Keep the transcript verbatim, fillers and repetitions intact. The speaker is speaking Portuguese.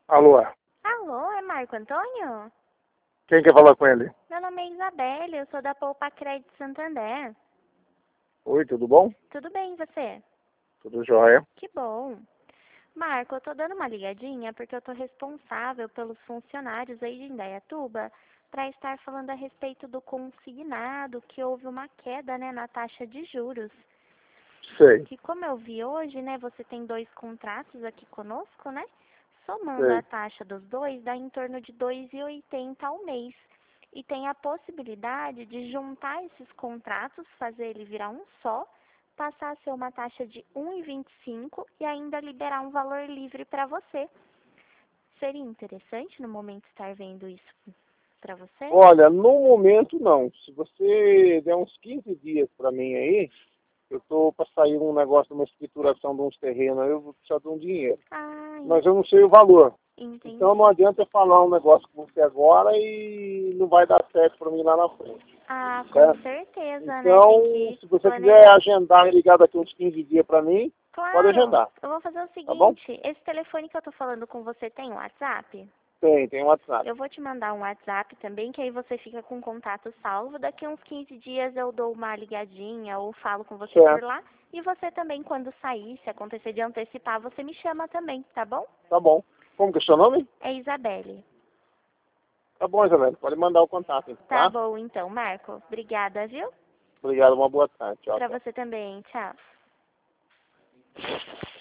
Alô? Alô, é Marco Antônio? Quem quer falar com ele? Meu nome é Isabelle, eu sou da Poupa Crédito Santander. Oi, tudo bom? Tudo bem, e você? Tudo jóia. Que bom. Marco, eu tô dando uma ligadinha porque eu tô responsável pelos funcionários aí de Indaiatuba para estar falando a respeito do consignado, que houve uma queda, né, na taxa de juros. Sei, Que como eu vi hoje, né, você tem dois contratos aqui conosco, né? Somando a sei. taxa dos dois, dá em torno de dois reais e oitenta centavos ao mês. E tem a possibilidade de juntar esses contratos, fazer ele virar um só, passar a ser uma taxa de um real e vinte e cinco centavos e ainda liberar um valor livre para você. Seria interessante no momento estar vendo isso para você? Olha, no momento não. Se você der uns quinze dias para mim aí, eu tô para sair um negócio, uma escrituração de uns terrenos, aí eu vou precisar de um dinheiro. Ah, Mas eu não sei o valor. Então não entendi. adianta eu falar um negócio com você agora e não vai dar certo para mim lá na frente. Ah, com Certo? certeza, né? Tem Então, que se você quiser planejar. agendar e ligar daqui uns quinze dias para mim, pode Claro, agendar, eu vou fazer o tá bom? seguinte, esse telefone que eu tô falando com você tem WhatsApp? Tem, tem WhatsApp. Eu vou te mandar um WhatsApp também, que aí você fica com contato salvo. Daqui uns quinze dias eu dou uma ligadinha ou falo com você por Certo, lá. E você também, quando sair, se acontecer de antecipar, você me chama também, tá bom? tá bom. Como que é o seu nome? É Isabelle. Tá bom, Isabel. Pode mandar o contato, então, Tá tá? bom, então, Marco. Obrigada, viu? Obrigado, uma boa tarde. Tchau, Pra tchau. você também. Tchau.